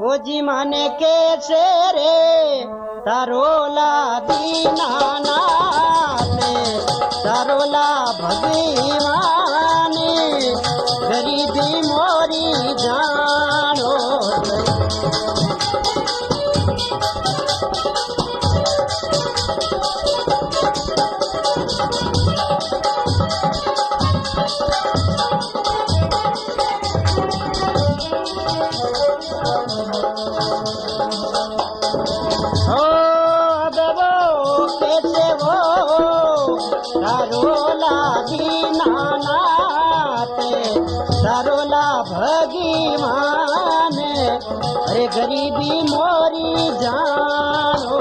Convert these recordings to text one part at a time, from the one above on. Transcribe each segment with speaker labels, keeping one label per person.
Speaker 1: ओ जी माने के रे तारोला दीनानाथे तारोला भगवान गरीबी मोरी जानो तारोला दीनानाथे तारोला भगवान अरे गरीबी मोरी जानो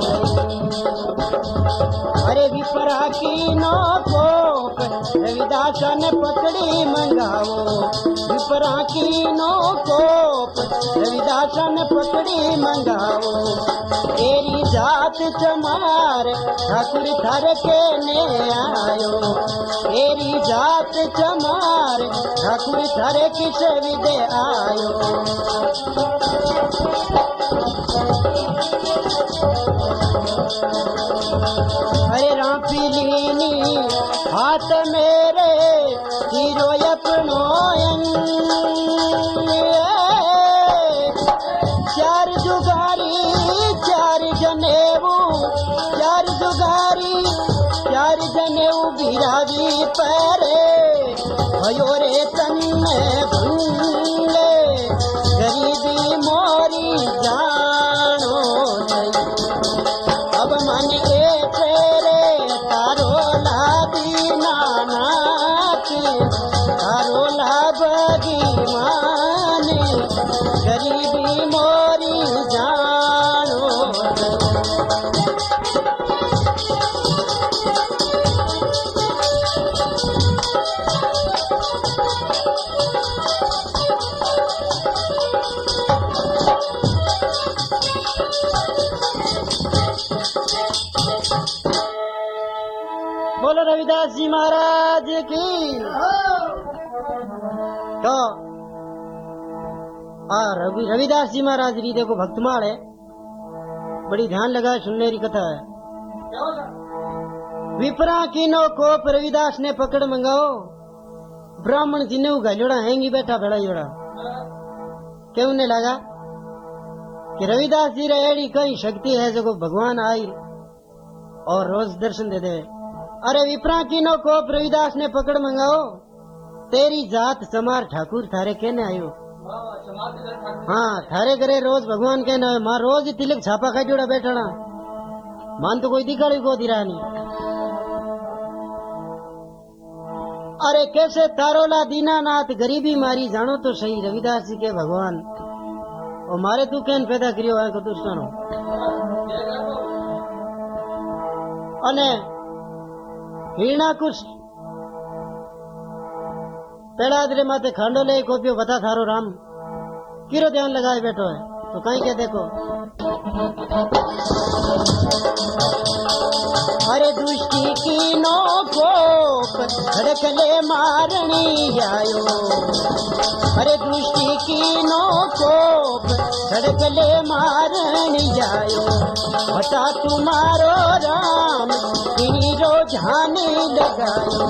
Speaker 1: अरे विपरा की नो रविदास ने पकड़ी मंगाओ विपरा की नो रविदास ने पकड़ी मंगाओ तेरी जात चमार ठाकुर थर के ने आयो तेरी जात चमार ठाकुर थर किस विदे आयो अरे रापीलीनी हाथ मेरे हीरो अपनो चार जुगारी चार जनेऊ बिरागी परे भयो रे तन्ने भूले गरीबी मोरी जानो अब मन तेरे तारोला दीनानाथ तारोला भगवान गरीबी मोरी जानो बोलो रविदास जी महाराज की। तो रविदास जी महाराज री देखो भक्तमाल है, बड़ी ध्यान लगाए सुनने की कथा है। विपरा की नो कोप रविदास ने पकड़ मंगाओ ब्राह्मण जिन्हें जोड़ा हैंगी बैठा भेड़ा जोड़ा क्यों ने लगा कि रविदास जी रेड़ी कई शक्ति है जो भगवान आई और रोज दर्शन दे दे। अरे विपरा की नो को रविदास ने पकड़ मंगाओ तेरी जात चमार ठाकुर थारे कहने आयो हाँ थारे करे रोज भगवान कहने आयो मां रोज तिलक छापा खा जोड़ा बैठना मान तो कोई दिखाड़ी को दिरा नहीं। अरे कैसे तारोला दीनानाथ गरीबी मारी जानो तो सही रविदास जी के भगवान और मारे तू कहन पैदा करियो है को दुष्टनो अने हीना कुछ पेड़ादरे माते खांडो ले कोपियो बता थारो राम किरो ध्यान लगाए बैठो है तो कहीं के देखो अरे दुष्टी की नो कोप धड़कले मारनी आयो अरे दुष्टी की नो कोप धड़कले मारनी आयो बता तुम्हारो राम हीरो झाने लगायो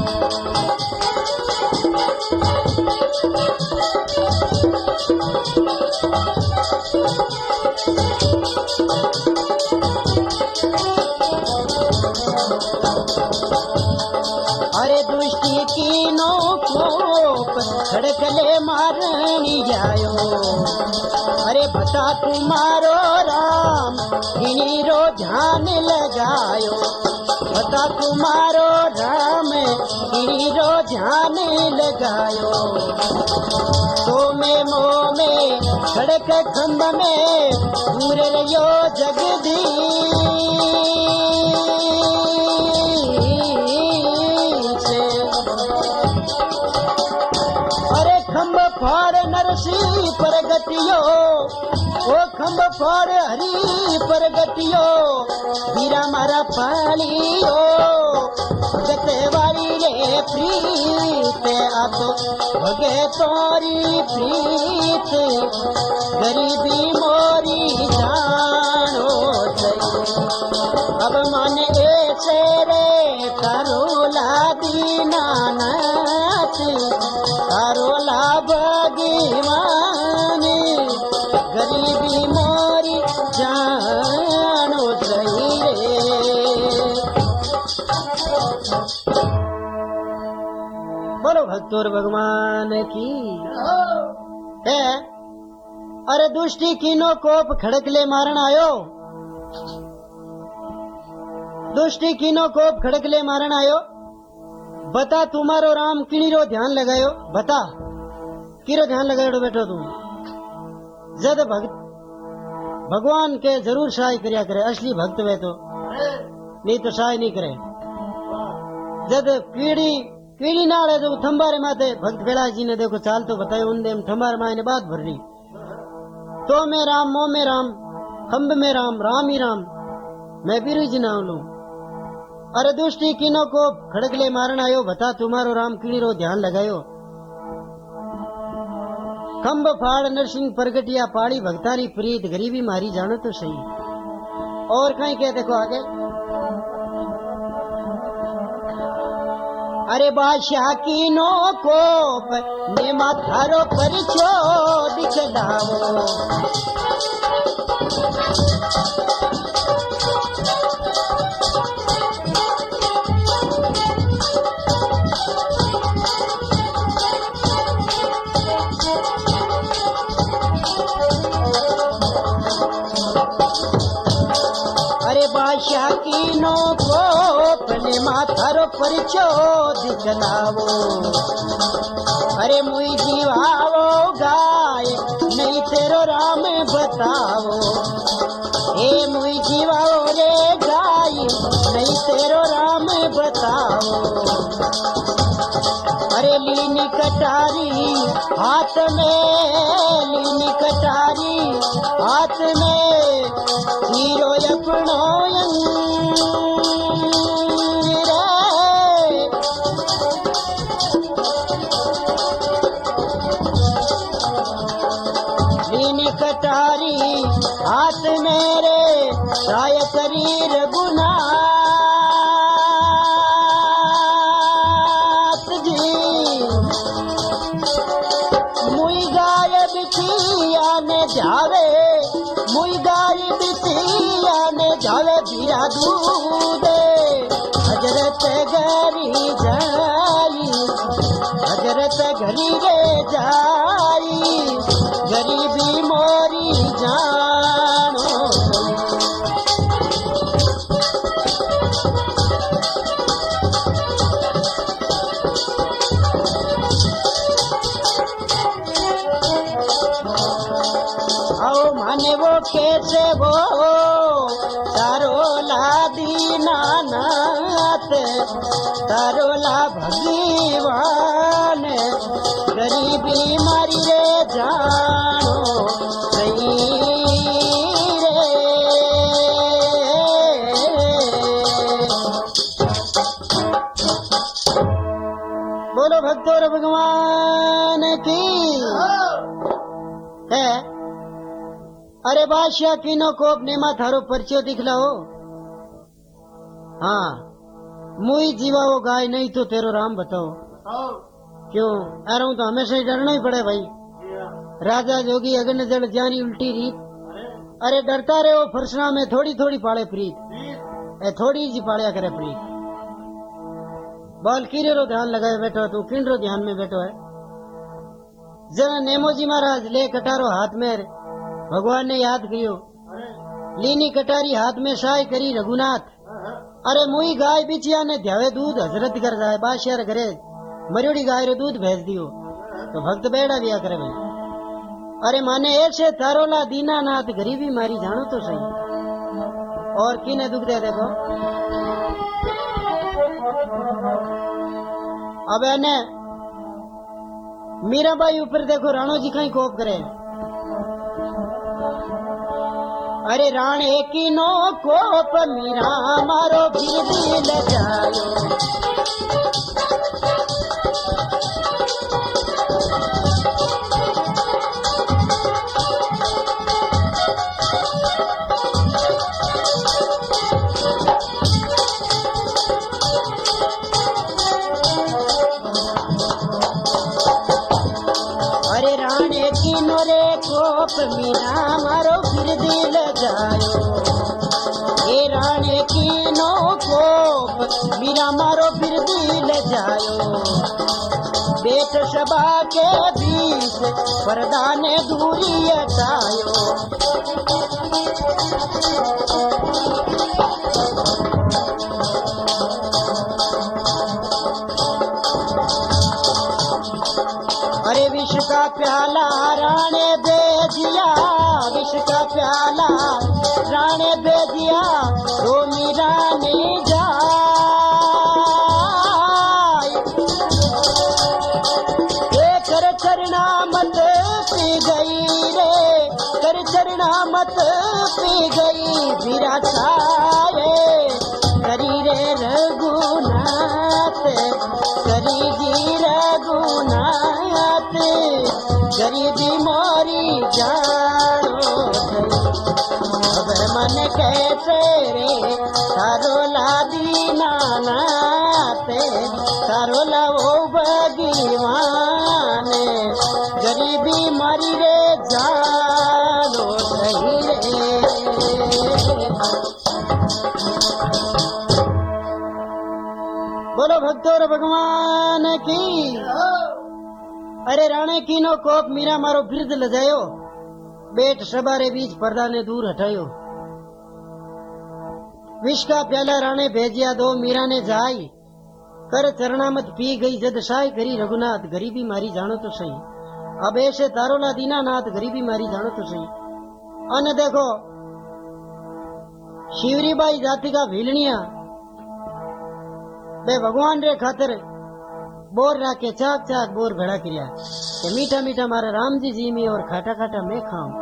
Speaker 1: अरे दुष्टी की नो कोप धड़कले मारनी जायो अरे बता तुम्हारो राम हीरो झाने लगायो बता तुम्हारो राम हीरो झाने लगायो तो में मोह में सड़क खंभ में दूर रहियो जगदीश अरे खंभ फाड़ नरसी परगतियो ओ खंभ फाड़ हरी परगतियो वीरा मारा पालियो भगते वाली रे प्रीत आ तो भगे तोरी प्रीत गरीब भगवान गरीबी मोरी जानो सही रे। बोलो भक्तोर भगवान की है। अरे दुष्टी कीनो कोप खड़कले मारण आयो, दुष्टी कीनो कोप खड़कले मारण आयो। बता तुम्हारो राम किणीरो ध्यान लगायो, बता किरो ध्यान लगायो बेटो तू। जद भगवान के जरूर सहाय करया करे, असली भक्त वे तो, नहीं तो सहाय नहीं करे। जद कीड़ी नाल है तो थंबारे माथे भक्त बेला जी ने देखो चाल तो बतायो, उन देम थंबार माए ने बात भर रही। तो में राम मोह में राम खम्ब में राम राम ही राम मैं बिरु जी नाम लू। अरे दुष्टी किनो को खड़गले मारण आयो, बता तुम्हारो राम किणीरो ध्यान लगायो। खम्ब फाड़ नरसिंह प्रगटिया पाड़ी भक्तारी प्रीत गरीबी मारी जानो तो सही। और कहीं क्या देखो आगे। अरे बादशाह कीनो कोप ने माथारो परिचो दिखलावो। अरे बादशाह कीनो कोप ने माथारो परिचो दिखलावो। अरे मुई जीवावो गाय नहीं तेरो राम बतावो। हे मुई जीवाओ रे गाय नहीं तेरो राम बताओ। अरे लीनी कटारी हाथ में, लीनी कटारी हाथ में हीरो अपनो लीनी कटारी हाथ मेरे राय शरीर गुनाथ जी। मुई गाय बिटिया ने जावे, मुई गाय बिटिया ने जावे बिरा दूधे। हजरत गरी जाई, हजरत घरी रे जाई, गरीबी मोरी जानो। आओ माने वो कैसे वो तारो ला दीनानाथ, तारो ला भगवान गरीबी मारी रे जानो सही रे। बोलो भक्तों भगवान की है। अरे बादशाह किनो कोप नेमा थारो परिचय दिखलाओ। हाँ मुई जीवाओ गाय नहीं तो तेरो राम बताओ। क्यों आ रहा हूँ तो हमेशा ही डरना ही पड़े भाई। राजा जोगी अगन जड़ जानी उल्टी रीत। अरे डरता रहे हो फरसना में थोड़ी थोड़ी पाले प्रीत, थोड़ी जी पालिया करे प्रीत। बाल कीरे रो ध्यान लगाए बैठो तू, किन रो ध्यान में बैठो है। जब नेमोजी महाराज ले कटारो हाथ में भगवान ने याद कियो, लीनी कटारी हाथ में साय करी रघुनाथ। अरे मुई गाय बिचिया ने ध्यावे दूध हजरत कर जाए, बादशाह घरे मरियोड़ी गाय रो दूध भेज दियो तो भक्त बेड़ा दिया करे भाई। अरे माने ऐसे तारोला दीनानाथ गरीबी मारी जानो तो सही। और किने दुख दे देखो। अब ने मीराबाई ऊपर देखो राणो जी कहीं कोप करे। अरे राणे की नो कोप मीरा मारो गिरदी ले जायो। अरे राणे किनो रे कोप मीरा मारो फिर दिल जायो हे राणे किनो कोप मीरा मारो फिर दिल जायो बेट सभा के बीच पर्दा ने दूरी हटायो अरे विष का प्याला राणे भेजिया विष का प्याला राणे भेजिया तो मीरा ने जाए कर चरना मत पी गई रे कर चरना मत पी गई मीरा छाए करी रे रघुनाथ करी जी रघुनाथ गरीबी मोरी जानो अब मन कैसे रे तारोला दीनानाथ तारोला वो भगवान गरीबी मारी रे जानो सही रे बोलो भक्तों और भगवान की अरे राणे कीनो कोप मीरा मारो बिरद लजायो बेट सबारे बीच पर्दा ने दूर हटायो विष का प्याला राणे भेजिया दो मीरा ने जाई कर चरणामत पी गई जद साई करी रघुनाथ गरीबी मारी जानो तो सही अब ऐसे तारोला दीनानाथ गरीबी मारी जानो तो सही अन देखो शिवरीबाई जाति का भीलनिया बे भगवान रे खातर बोर राके चाक चाक बोर भड़ा किया कि मीठा मीठा मारा राम जी जी में और खाटा खाटा मैं खाऊं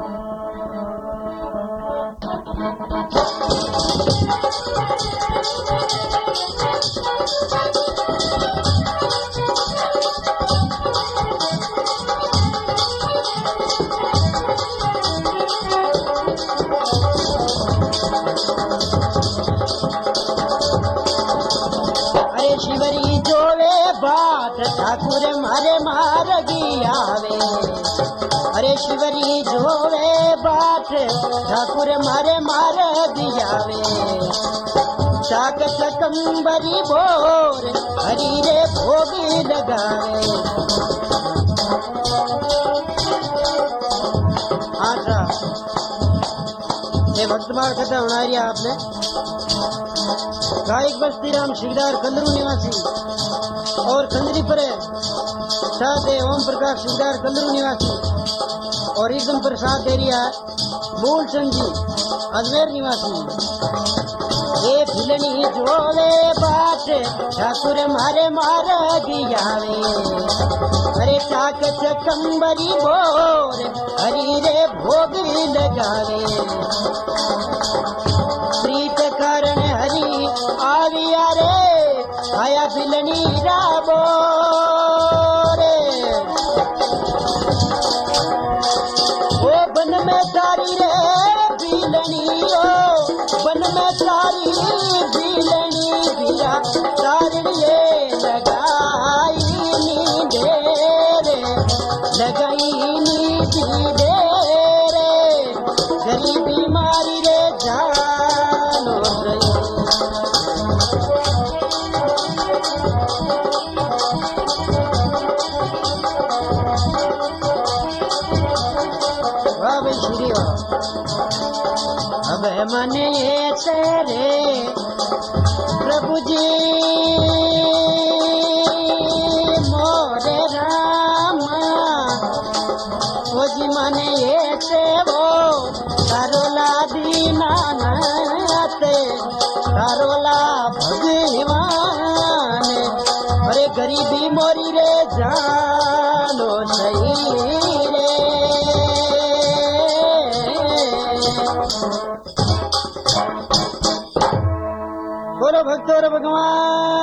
Speaker 1: शिवरी जोवे बाट ठाकुर मारे मार गियावे अरे शिवरी जोवे बाट ठाकुर मारे मार गियावे चाक चकम्बरी बोर हरी रे भोगी लगावे आशा ये भक्तमाल कथा बना रही आपने गायक बस्ती राम शिकदार कल्लरू निवासी और कंदरी पर साथ ओम प्रकाश शिकदार कल्लरू निवासी और एकदम पर साथ दे रही है मूल चंद जी अजमेर निवासी ये फिलनी जोवे बाट ठाकुर मारे मार गियावे अरे चाक चकम्बरी बोर हरी रे भोगी लगावे प्रीत कारण हरी आविया रे आया फिलनी राबो रे ओ बन में तारी रे फिलनी ओ बन में तारी फिलनी बिया तारिये लगाई नींदे रे लगाई नींदे रे गरीबी मारी रे जानो अब मन ये तेरे प्रभु जी मोरे रामा ओ जी मन ये ते वो तारोला दीनानाथ तारोला भगवान अरे गरीबी मोरी रे जानो सही रे बोलो भक्तों भगवान